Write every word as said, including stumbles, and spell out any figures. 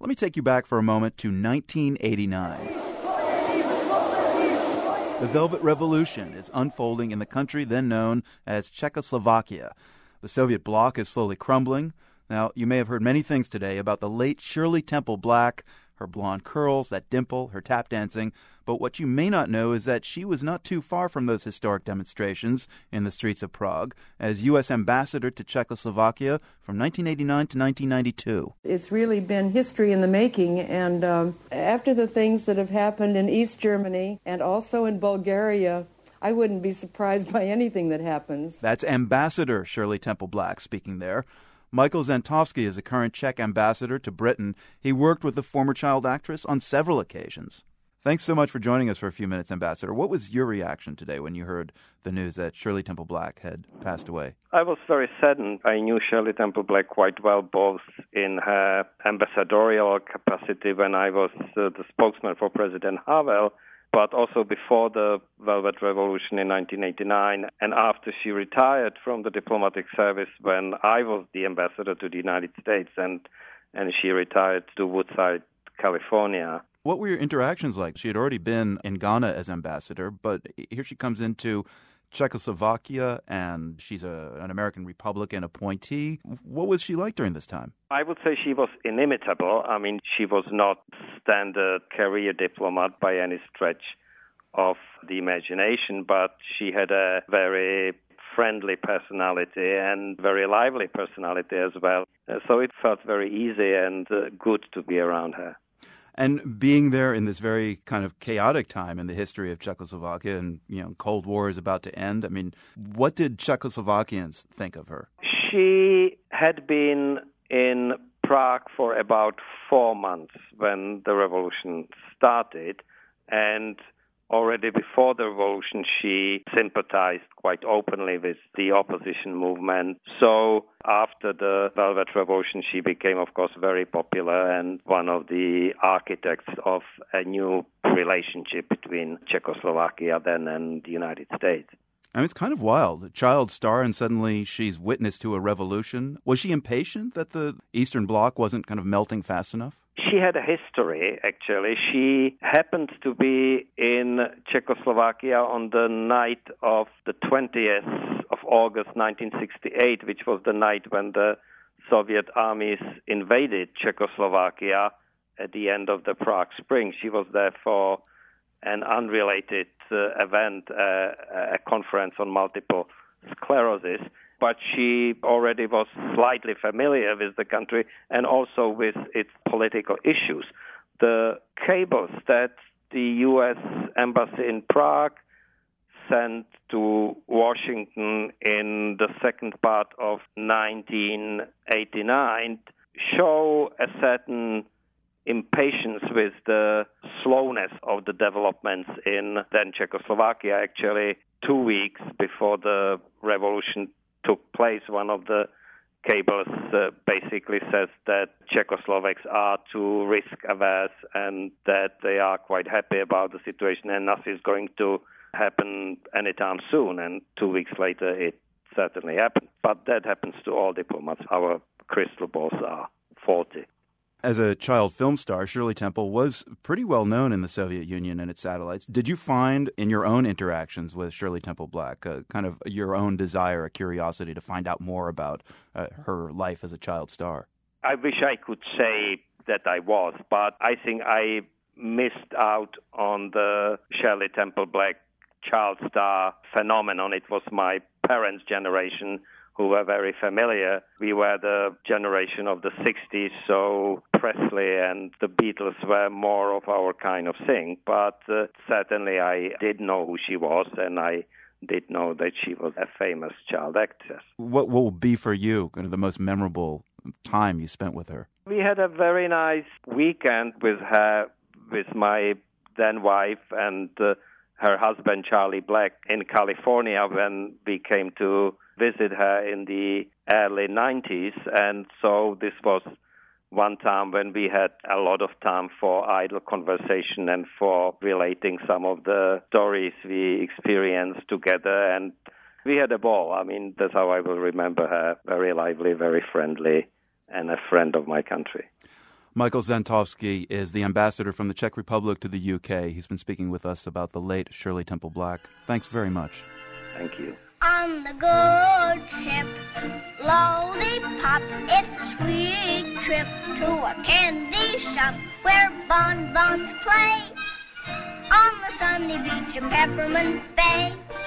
Let me take you back for a moment to nineteen eighty-nine. The Velvet Revolution is unfolding in the country then known as Czechoslovakia. The Soviet bloc is slowly crumbling. Now, you may have heard many things today about the late Shirley Temple Black, her blonde curls, that dimple, her tap dancing. But what you may not know is that she was not too far from those historic demonstrations in the streets of Prague as U S ambassador to Czechoslovakia from nineteen eighty-nine to nineteen ninety-two. It's really been history in the making, and um, after the things that have happened in East Germany and also in Bulgaria, I wouldn't be surprised by anything that happens. That's Ambassador Shirley Temple Black speaking there. Michael Zantovsky is a current Czech ambassador to Britain. He worked with the former child actress on several occasions. Thanks so much for joining us for a few minutes, Ambassador. What was your reaction today when you heard the news that Shirley Temple Black had passed away? I was very saddened. I knew Shirley Temple Black quite well, both in her ambassadorial capacity when I was uh, the spokesman for President Havel, but also before the Velvet Revolution in nineteen eighty-nine, and after she retired from the diplomatic service when I was the ambassador to the United States, and, and she retired to Woodside, California. What were your interactions like? She had already been in Ghana as ambassador, but here she comes into Czechoslovakia, and she's a, an American Republican appointee. What was she like during this time? I would say she was inimitable. I mean, she was not standard career diplomat by any stretch of the imagination, but she had a very friendly personality and very lively personality as well. So it felt very easy and uh, good to be around her. And being there in this very kind of chaotic time in the history of Czechoslovakia, and, you know, Cold War is about to end, I mean, what did Czechoslovakians think of her? She had been in Prague for about four months when the revolution started, and already before the revolution, she sympathized quite openly with the opposition movement. So after the Velvet Revolution, she became, of course, very popular and one of the architects of a new relationship between Czechoslovakia then and the United States. I mean, it's kind of wild. A child star, and suddenly she's witness to a revolution. Was she impatient that the Eastern Bloc wasn't kind of melting fast enough? She had a history, actually. She happened to be in Czechoslovakia on the night of the twentieth of August nineteen sixty-eight, which was the night when the Soviet armies invaded Czechoslovakia at the end of the Prague Spring. She was there for an unrelated uh, event, uh, a conference on multiple sclerosis. But she already was slightly familiar with the country and also with its political issues. The cables that the U S Embassy in Prague sent to Washington in the second part of nineteen eighty-nine show a certain impatience with the slowness of the developments in then Czechoslovakia. Actually, two weeks before the revolution took place, one of the cables uh, basically says that Czechoslovaks are too risk-averse and that they are quite happy about the situation and nothing is going to happen anytime soon. And two weeks later, it certainly happened. But that happens to all diplomats. Our crystal balls are faulty. As a child film star, Shirley Temple was pretty well known in the Soviet Union and its satellites. Did you find in your own interactions with Shirley Temple Black uh, kind of your own desire, a curiosity to find out more about uh, her life as a child star? I wish I could say that I was, but I think I missed out on the Shirley Temple Black child star phenomenon. It was my parents' generation who were very familiar. We were the generation of the sixties, so Presley and the Beatles were more of our kind of thing. But uh, certainly I did know who she was, and I did know that she was a famous child actress. What will be for you kind of the most memorable time you spent with her? We had a very nice weekend with her, with my then wife and uh, her husband, Charlie Black, in California when we came to visit her in the early nineties. And so this was one time when we had a lot of time for idle conversation and for relating some of the stories we experienced together. And we had a ball. I mean, that's how I will remember her. Very lively, very friendly, and a friend of my country. Michael Zentovsky is the ambassador from the Czech Republic to the U K. He's been speaking with us about the late Shirley Temple Black. Thanks very much. Thank you. On the good ship, Lollipop, it's a sweet trip to a candy shop where bonbons play on the sunny beach of Peppermint Bay.